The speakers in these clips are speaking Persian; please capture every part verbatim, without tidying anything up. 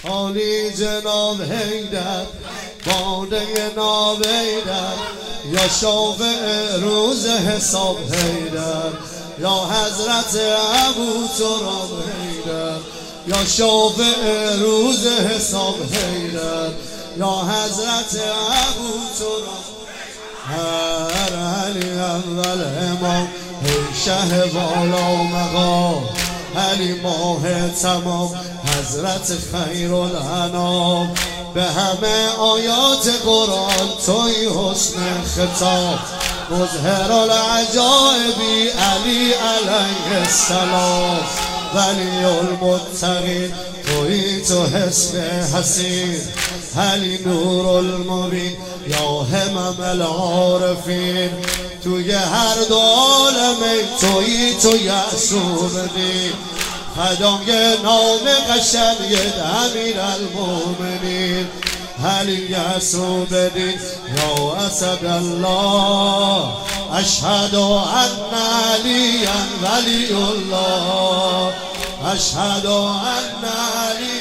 عالی جناب حیدر باده ناب حیدر یا شافع روز حساب حیدر یا حضرت ابو تراب حیدر یا شافع روز حساب حیدر یا حضرت ابو تراب هر علی اول امام ای شه والا مقام علی ماه تمام حضرت خیر الانام به همه آیات قرآن توی حسن خطاب مظهر العجائبی علی علیه السلام ولی المتقین توی تو حسن حسین علی نور المبین یا همم العارفین توی هر دو عالمه توی تو یعصومدین خدای نام قشنگ امیر المؤمنین علی یعصومدین یا اسد الله اشهد ان علی ولی الله اشهد ان علی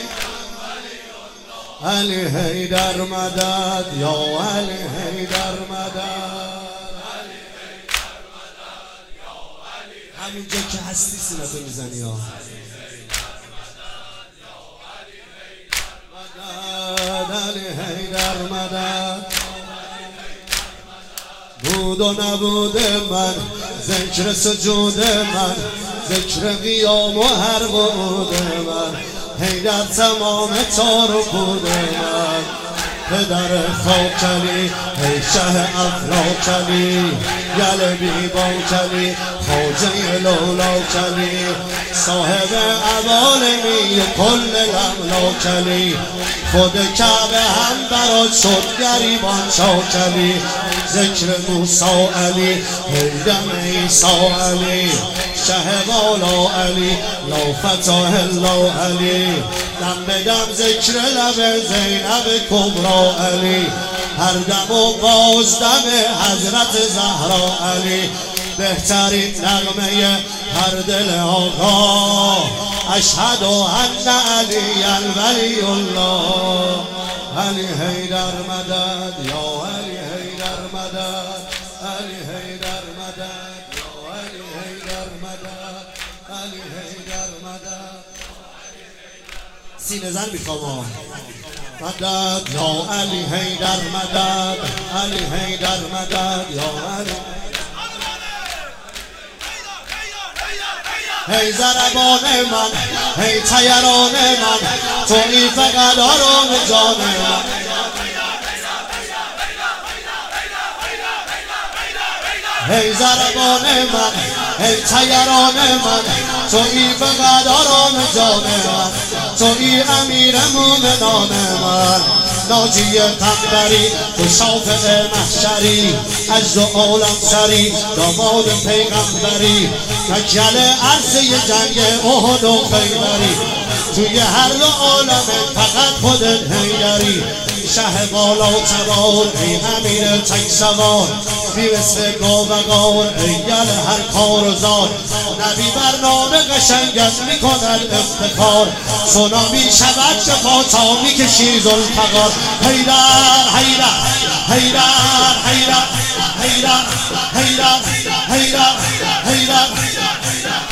علی حیدر مدد یا علی حیدر مدد همینجا که هستی سینتو میزنی ها مدد علی حیدر مدد بود و نبود من ذکر سجود من ذکر قیام و هر بود من حیدر تمام تار و بود من پدر خاکلی ای شه افلاکلی گل بیباکلی خواجه لولاکلی صاحب عوالمی کل لملاکلی خود کعبه هم برات شد گریبان چاکلی ذکر موسی علی هیدم عیسی علی شه والا علی لا فتح الله علی دم به دم ذکر لب زینب کبرا علی هر دم و باز دم حضرت زهرا علی بهترین نغمه هر دل آقا اشهد ان علی ولی الله علی حیدر مدد یا علی حیدر مدد علی حیدر مدد یا علی حیدر مدد علی حیدر مدد سینه زن میخوام مدد یا علی حیدر مدد علی حیدر مدد یا علی هی زربان من هی تیران من توی فقط آرام جان من هی زربان من هی تیران من توی فقط آرام جان من توی امیر مومنان من ناجی قنبری تو شافع محشری از دو عالم سری داماد پیغمبری تجل عرصه جنگ احد و خیبری توی هر دو عالم فقط خودت حیدری شه بالا تبار ای امیر تک سوار بی مثل گاوگان ای گل هر کار و زار نبی برنامه قشنگت میکند افتخار سونامی شود شفا تا میکشی ذوالفقار حیدر حیدر حیدر حیدر حیدر حیدر حیدر حیدر